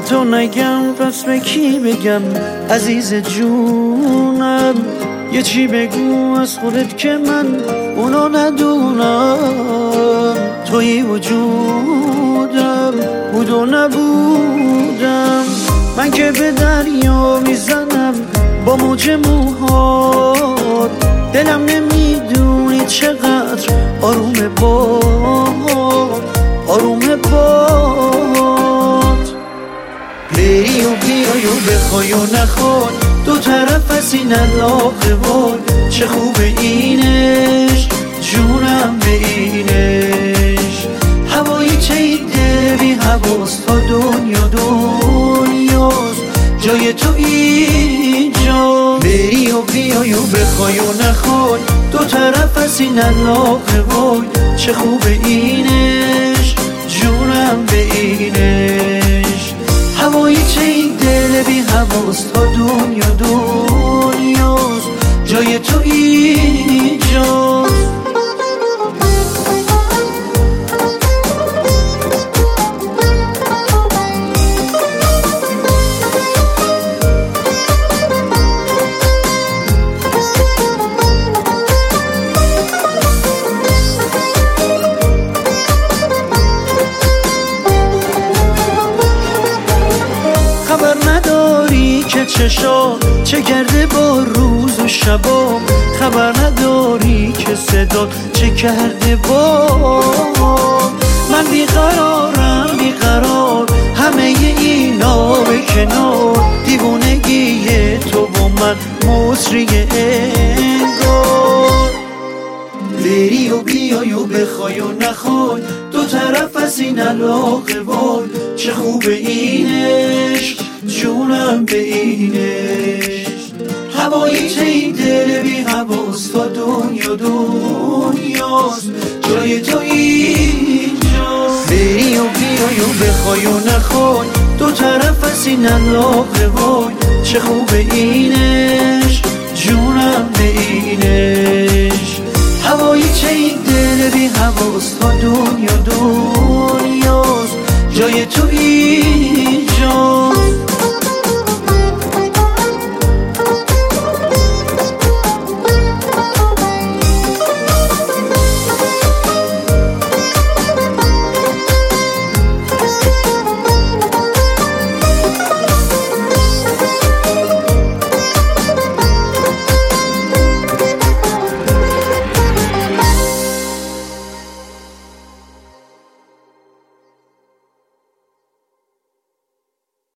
تو نگم پس به کی بگم عزیز جونم؟ یه چی بگو از خودت که من اونو ندونم. توی وجودم بود و نبودم، من که به دریا میزنم با موج موهات. دلم نمیدونی چقدر آروم باد، آروم باد. بری و بیای و بخوای و نخوای، دو طرف از این علاقه وای. چه خوبه اینش جونم به اینش، هوایی چه این دل بی حواس تا دنیا دنیاست. جای تو اینجا. بری و بیای و بخوای و نخوای، دو طرف از این علاقه وای. چه خوبه اینش جونم به اینش، هوایی چه این دل بی حواس تا دنیا دنیاست. جای تو اینجاست. خبر نداری که چشا چه کرده با روز و شبا، خبر نداری که صدا چه کرده با من. بیقرارم بیقرار، همه اینا به کنار. دیوونگی تو و من مصری انگار. بری و بیای و بخوای و نخوای، دو طرف از این علاقه وای. چه خوبه اینش جونم به اینش، هوایی چه این دل بی حواس تا دنیا دنیاست. جای تو اینجاست. بری و بیای و بخوای و نخوای، دو طرف از این علاقه وای. چه خوبه اینش جونم به اینش، هوایی چه این دل بی حواس تا دنیا دنیاست. جای تو اینجاست.